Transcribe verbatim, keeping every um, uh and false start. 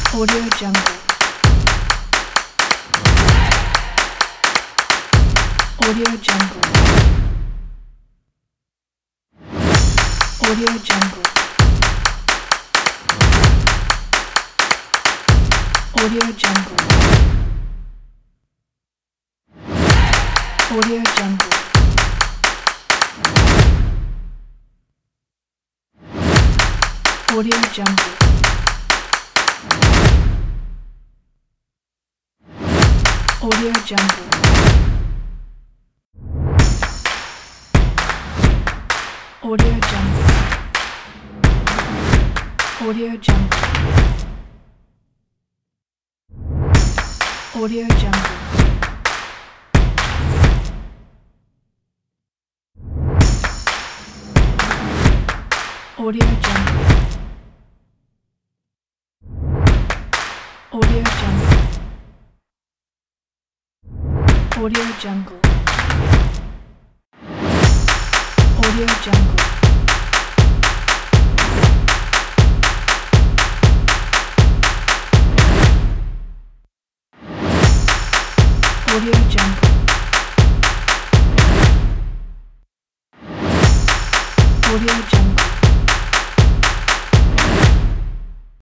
Audio Jungle. Audio Jungle. Audio Jungle. Audio Jungle. Audio Jungle. Audio Jungle. Audio Jungle. Audio Jungle. Audio Jungle. Audio Jungle. Audio Jungle. Audio Jungle. Audio Jungle. Audio Jungle. Audio Jungle. Audio Jungle.